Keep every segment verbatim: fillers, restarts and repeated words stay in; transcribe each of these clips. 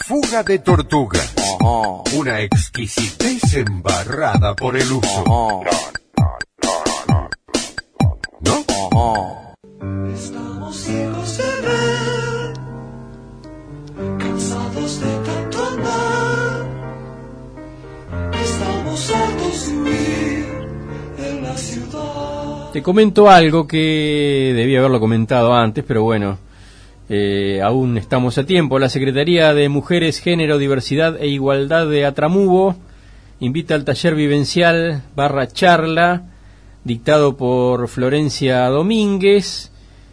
Fuga de tortuga. Ajá. Una exquisitez embarrada por el uso. Ajá. ¿No? Ajá. Estamos ciegos de ver, cansados de tanto andar. Estamos hartos de huir en la ciudad. Te comento algo que debía haberlo comentado antes, pero bueno, eh, aún estamos a tiempo. La Secretaría de Mujeres, Género, Diversidad e Igualdad de Atramubo invita al taller vivencial barra charla dictado por Florencia Domínguez,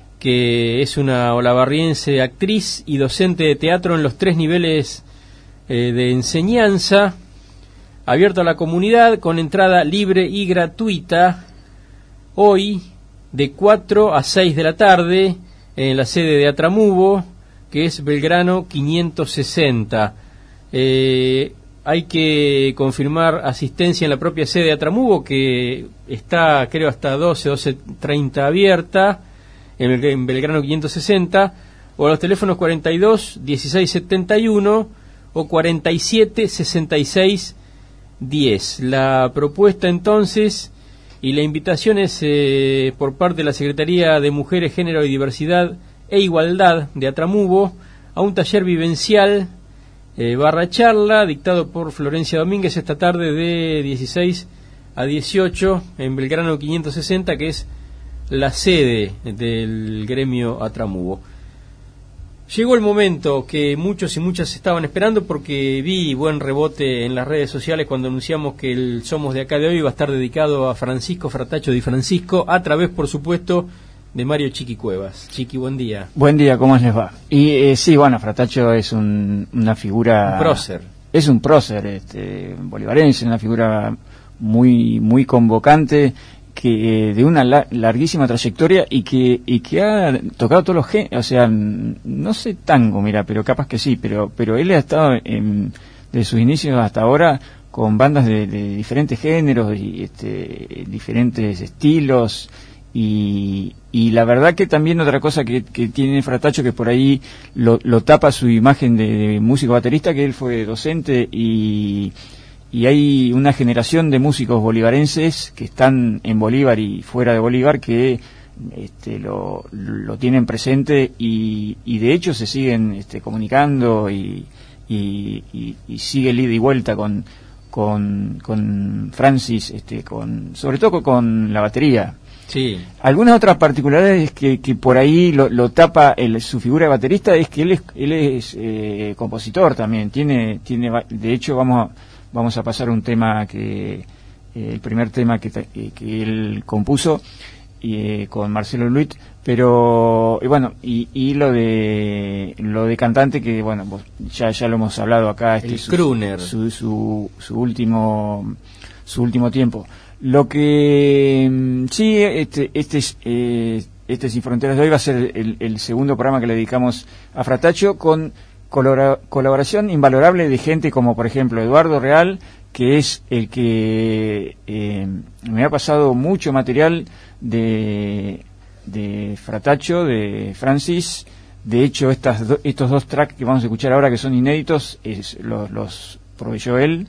que es una olavarriense actriz y docente de teatro en los tres niveles eh, de enseñanza, abierto a la comunidad con entrada libre y gratuita, hoy de cuatro a seis de la tarde en la sede de Atramubo, que es Belgrano quinientos sesenta. Eh, hay que confirmar asistencia en la propia sede de Atramubo, que está creo hasta doce, doce treinta abierta, en Belgrano quinientos sesenta, o a los teléfonos cuarenta y dos, dieciséis setenta y uno o cuarenta y siete, sesenta y seis, diez. La propuesta entonces y la invitación es eh, por parte de la Secretaría de Mujeres, Género y Diversidad e Igualdad de Atramubo a un taller vivencial eh, barra charla dictado por Florencia Domínguez esta tarde de dieciséis a dieciocho en Belgrano quinientos sesenta, que es la sede del gremio Atramubo. Llegó el momento que muchos y muchas estaban esperando, porque vi buen rebote en las redes sociales cuando anunciamos que el Somos de Acá de hoy va a estar dedicado a Francisco Fratacho Di Francisco, a través, por supuesto, de Mario Chiqui Cuevas. Chiqui, buen día. Buen día, ¿cómo les va? Y eh, sí, bueno, Fratacho es un, una figura... Un prócer. Es un prócer este, bolivarense, una figura muy, muy convocante, que de una la, larguísima trayectoria y que y que ha tocado todos los géneros, o sea, no sé tango, mira, pero capaz que sí, pero pero él ha estado en, de sus inicios hasta ahora con bandas de, de diferentes géneros y este, diferentes estilos, y, y la verdad que también otra cosa que, que tiene Fratacho, que por ahí lo, lo tapa su imagen de, de músico baterista, que él fue docente, y y hay una generación de músicos bolivarenses que están en Bolívar y fuera de Bolívar que este, lo, lo tienen presente, y, y de hecho se siguen este, comunicando y, y, y, y sigue el ida y vuelta con, con, con Francis, este, con, sobre todo con la batería. Sí. Algunas otras particularidades que, que por ahí lo, lo tapa el, su figura de baterista es que él es, él es eh, compositor también, tiene, tiene, de hecho vamos a Vamos a pasar un tema que, eh, el primer tema que, eh, que él compuso eh, con Marcelo Luit, pero y bueno, y, y lo de lo de cantante, que bueno, vos, ya ya lo hemos hablado acá, este, el su, crooner, su, su, su último su último tiempo. Lo que sí, este este es eh, este Sin Fronteras de hoy va a ser el, el segundo programa que le dedicamos a Fratacho, con colaboración invalorable de gente como por ejemplo Eduardo Real, que es el que eh, me ha pasado mucho material de, de Fratacho, de Francis. De hecho, estas do, estos dos tracks que vamos a escuchar ahora, que son inéditos, es, los, los proveyó él.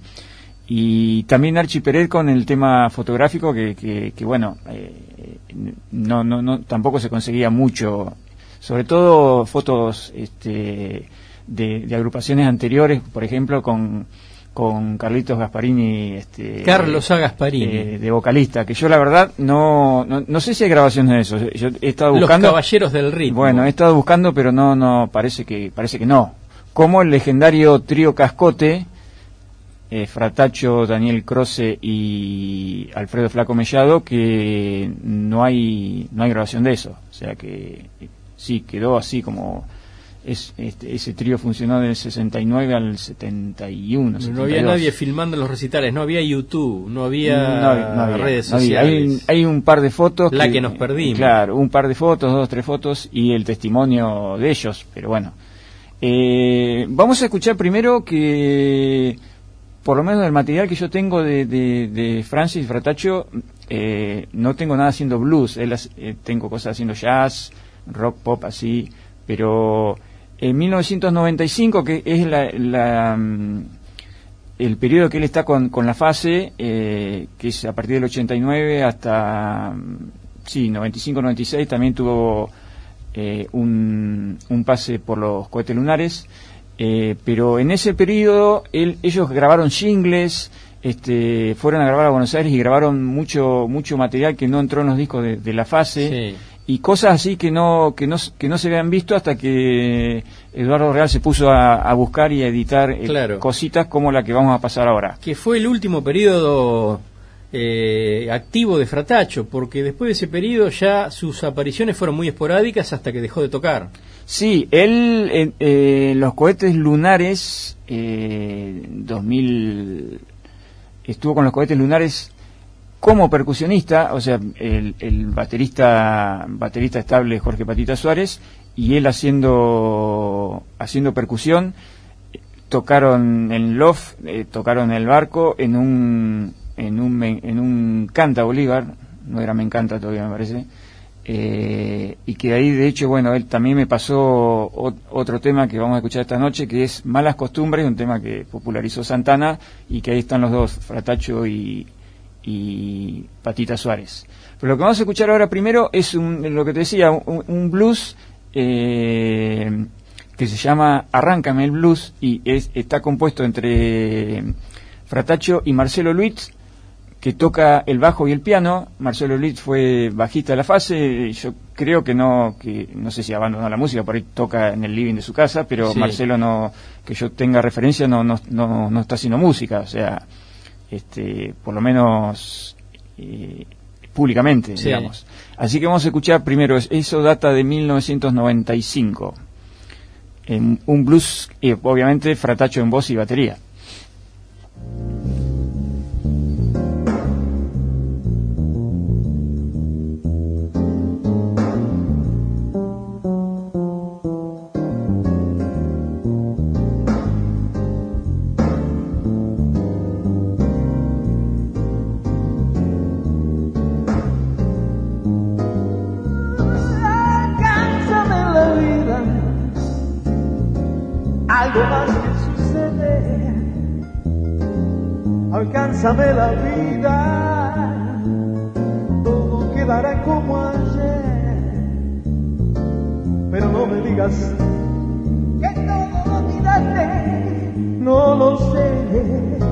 Y también Archie Pérez con el tema fotográfico, que, que, que bueno, eh, no, no, no, tampoco se conseguía mucho, sobre todo fotos este De, de agrupaciones anteriores, por ejemplo con, con Carlitos Gasparini, este, Carlos A. Gasparini, eh, de vocalista, que yo la verdad no, no no sé si hay grabaciones de eso. Yo he estado buscando, Los Caballeros del Ritmo. Bueno, he estado buscando, pero no no parece que parece que no. Como el legendario trío Cascote, eh, Fratacho, Daniel Croce y Alfredo Flaco Mellado, que no hay no hay grabación de eso. O sea que sí quedó así como Es, este, ese trío funcionó del sesenta y nueve al setenta y uno. No había nadie filmando los recitales, no había YouTube, no había, no, no había redes no había. sociales. Hay, hay un par de fotos. La que, que nos perdimos. Claro, un par de fotos, dos, tres fotos y el testimonio de ellos, pero bueno. Eh, vamos a escuchar primero que, por lo menos del material que yo tengo de, de, de Francis Fratacho, eh, no tengo nada haciendo blues. Él, eh, tengo cosas haciendo jazz, rock, pop, así, pero... en mil novecientos noventa y cinco, que es la, la el periodo que él está con, con la fase, eh, que es a partir del ochenta y nueve hasta, sí, noventa y cinco noventa y seis, también tuvo eh, un, un pase por los cohetes lunares, eh, pero en ese periodo él, ellos grabaron jingles, este, fueron a grabar a Buenos Aires y grabaron mucho mucho material que no entró en los discos de, de la fase. Sí. Y cosas así que no que no que no se habían visto hasta que Eduardo Real se puso a, a buscar y a editar eh, claro. cositas como la que vamos a pasar ahora. Que fue el último periodo eh, activo de Fratacho, porque después de ese periodo ya sus apariciones fueron muy esporádicas hasta que dejó de tocar. Sí, él eh, eh, los cohetes lunares eh, dos mil estuvo con los cohetes lunares como percusionista, o sea, el, el baterista baterista estable Jorge Patita Suárez y él haciendo haciendo percusión. Tocaron en Loft, eh, tocaron en el Barco, en un en un en un Canta Bolívar, no era Me Encanta todavía me parece, eh, y que ahí de hecho, bueno, él también me pasó o, otro tema que vamos a escuchar esta noche, que es Malas Costumbres, un tema que popularizó Santana, y que ahí están los dos, Fratacho y y Patita Suárez. Pero lo que vamos a escuchar ahora primero es un, lo que te decía, un, un blues eh, que se llama Arráncame el Blues, y es, está compuesto entre Fratacho y Marcelo Luitz, que toca el bajo y el piano. Marcelo Luitz fue bajista de la fase, yo creo que no, que no sé si abandonó la música, por ahí toca en el living de su casa, pero sí. Marcelo, no, que yo tenga referencia, no, no, no, no está haciendo música, o sea, este, por lo menos eh, públicamente, sí. digamos. Así que vamos a escuchar primero, eso data de mil novecientos noventa y cinco, en un blues, eh, obviamente Fratacho en voz y batería. Alcánzame la vida, todo quedará como ayer, pero no me digas que todo lo olvidaste, no lo sé.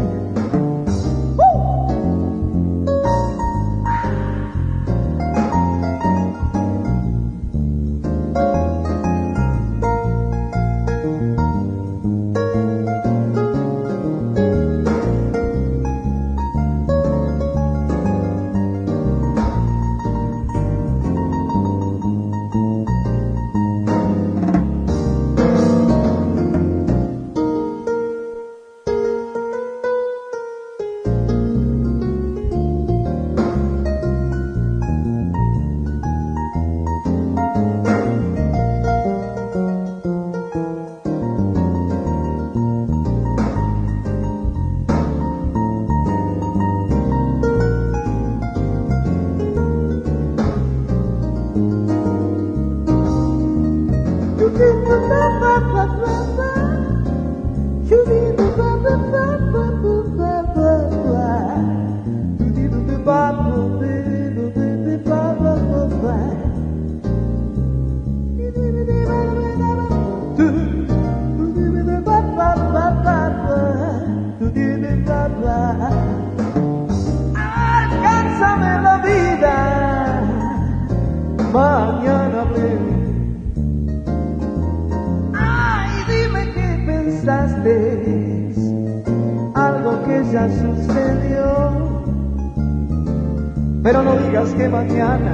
Alcánzame la vida, mañana hablé. Ay, dime qué pensaste, algo que ya sucedió, pero no digas que mañana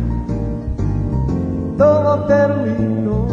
todo terminó.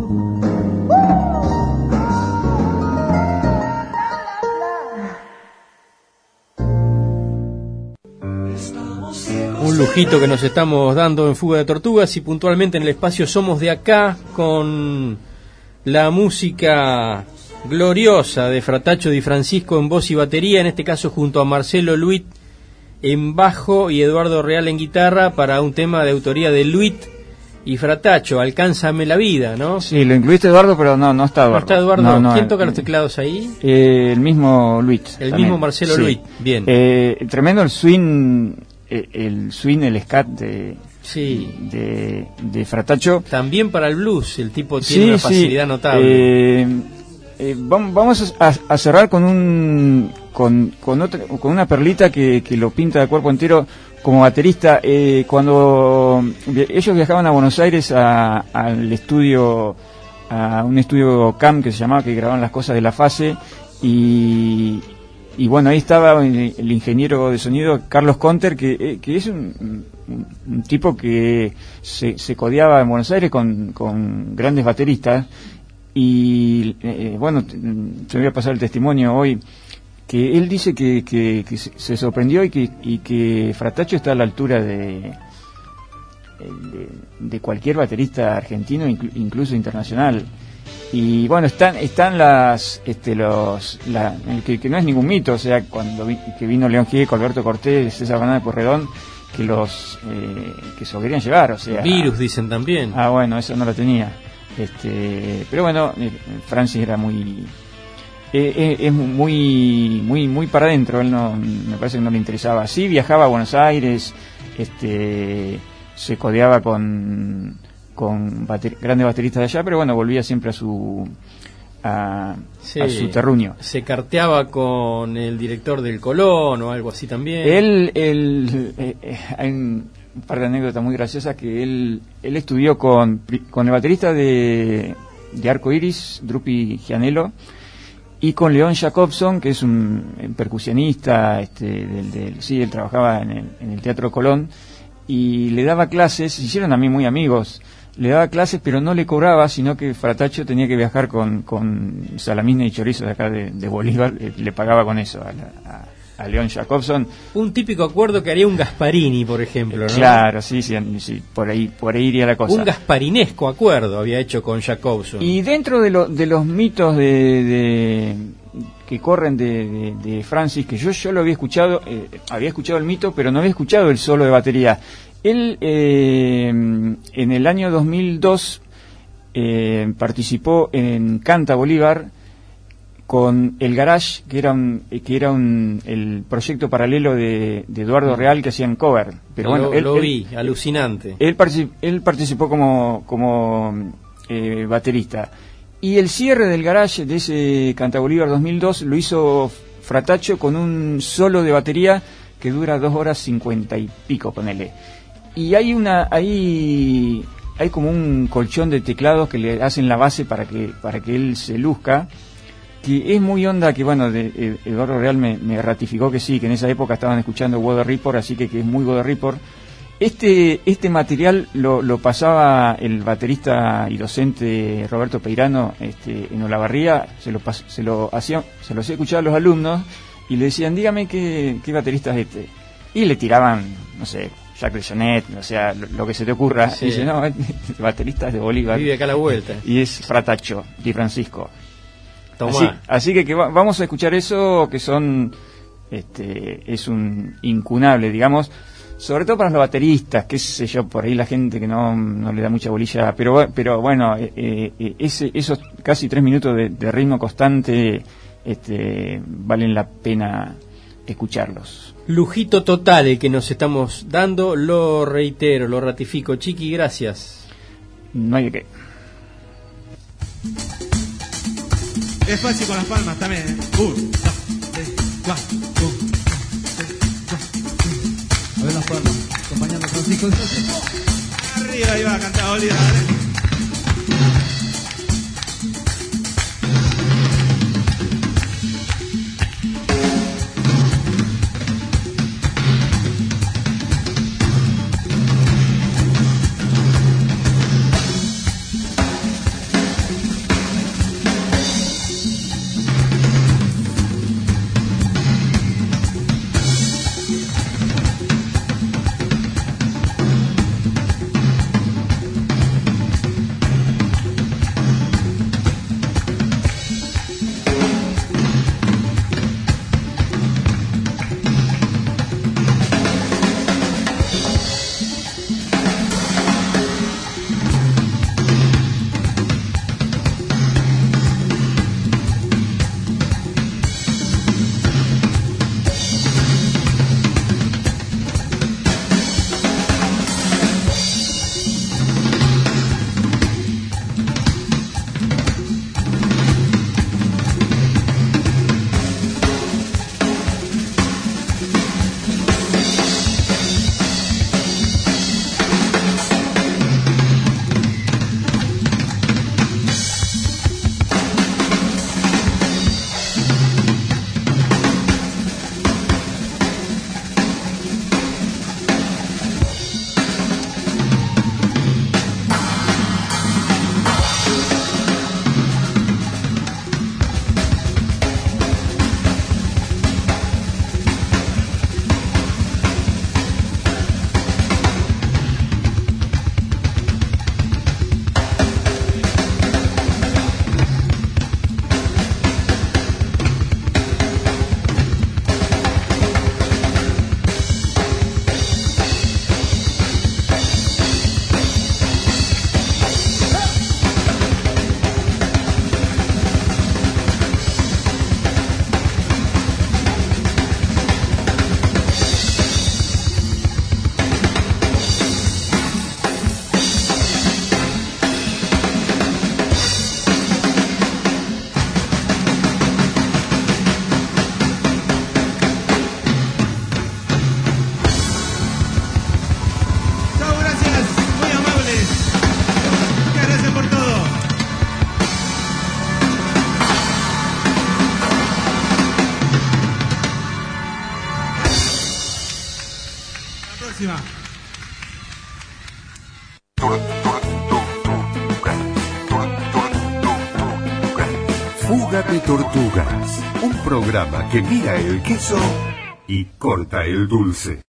Un lujito que nos estamos dando en Fuga de Tortugas, y puntualmente en el espacio Somos de Acá, con la música gloriosa de Fratacho Di Francisco en voz y batería, en este caso junto a Marcelo Luit en bajo y Eduardo Real en guitarra, para un tema de autoría de Luit Y Fratacho, Alcánzame la vida, ¿no? Sí, lo incluiste Eduardo, pero no, no está Eduardo. ¿No está Eduardo? No, no, ¿Quién eh, toca los teclados ahí? Eh, el mismo Luis. El también. mismo Marcelo Sí. Luis, bien. Eh, tremendo el swing, eh, el swing, el scat de, Sí. de, de Fratacho. También para el blues, el tipo tiene Sí, una sí. facilidad notable. Eh, eh, vam- vamos a, a cerrar con un con, con, otra, con una perlita que, que lo pinta de cuerpo entero como baterista. Eh, cuando vi- ellos viajaban a Buenos Aires a- al estudio, a un estudio C A M que se llamaba, que grababan las cosas de la fase, y, y bueno, ahí estaba el, el ingeniero de sonido Carlos Conter, que, eh, que es un, un, un tipo que se, se codeaba en Buenos Aires con, con grandes bateristas. Y eh, bueno, te, te voy a pasar el testimonio hoy, que él dice que, que, que se, se sorprendió y que, y que Fratacho está a la altura de, de, de cualquier baterista argentino, inclu, incluso internacional. Y bueno, están están las este los la, el que, que no es ningún mito, o sea, cuando vi, que vino León Gieco, Alberto Cortés, César Fernández Porredón, que los eh, que se querían llevar, o sea, Virus dicen también. Ah, bueno, eso no lo tenía. Este, pero bueno, eh, Francis era muy eh, eh, es muy muy muy para adentro, él no, me parece que no le interesaba. Sí, viajaba a Buenos Aires, este se codeaba con con bater, grandes bateristas de allá, pero bueno, volvía siempre a su a, Sí. a su terruño. Se carteaba con el director del Colón o algo así también. Él, él eh, eh, hay un par de anécdotas muy graciosas, que él él estudió con, con el baterista de, de Arco Iris, Drupi Gianello, y con León Jacobson, que es un, un percusionista, este, del, del, sí, él trabajaba en el, en el Teatro Colón, y le daba clases, se hicieron a mí muy amigos, le daba clases pero no le cobraba, sino que Fratacho tenía que viajar con, con salamines y chorizos de acá de, de Bolívar, eh, le pagaba con eso a, la, a, a León Jacobson. Un típico acuerdo que haría un Gasparini, por ejemplo, ¿no? Claro, sí, sí, sí, por ahí, por ahí iría la cosa. Un gasparinesco acuerdo había hecho con Jacobson. Y dentro de, lo, de los mitos de, de que corren de, de, de Francis, que yo yo lo había escuchado, eh, había escuchado el mito, pero no había escuchado el solo de batería. Él eh, en el año dos mil dos eh, participó en Canta Bolívar con el Garage, que era un, que era un, el proyecto paralelo de, de Eduardo Real, que hacían cover. Pero bueno, lo, él, lo él, vi, alucinante. Él, particip, él participó como, como eh, baterista. Y el cierre del Garage de ese Canta Bolívar dos mil dos lo hizo Fratacho con un solo de batería que dura dos horas cincuenta y pico, ponele. Y hay una, hay, hay como un colchón de teclados que le hacen la base para que, para que él se luzca, que es muy onda, que bueno, de, eh, Eduardo Real me, me ratificó que sí, que en esa época estaban escuchando Weather Report, así que que es muy Weather Report. Este, este material lo, lo pasaba el baterista y docente Roberto Peirano, este, en Olavarría, se lo, pas, se lo hacía, se lo hacía escuchar a los alumnos y le decían, dígame qué, qué baterista es este. Y le tiraban, no sé, Jacques de Jonet, o sea, lo, lo que se te ocurra. Sí. Y dice, no, el baterista es de Bolívar. Vive acá a la vuelta. Y es Fratacho, Di Francisco. Tomá. Así, así que, que va, vamos a escuchar eso, que son, este, es un incunable, digamos, sobre todo para los bateristas, qué sé yo, por ahí la gente que no, no le da mucha bolilla, pero, pero bueno, eh, eh, ese, esos casi tres minutos de, de ritmo constante, este, valen la pena escucharlos. Lujito total el que nos estamos dando, lo reitero, lo ratifico. Chiqui, gracias. No hay de qué. Es fácil con las palmas también, ¿eh? Uno, dos, tres, cuatro, uno, dos, tres, cuatro, uno. A ver las palmas, acompañando a Francisco. Arriba iba a cantar Bolívar, ¿eh? Tortugas, un programa que mira el queso y corta el dulce.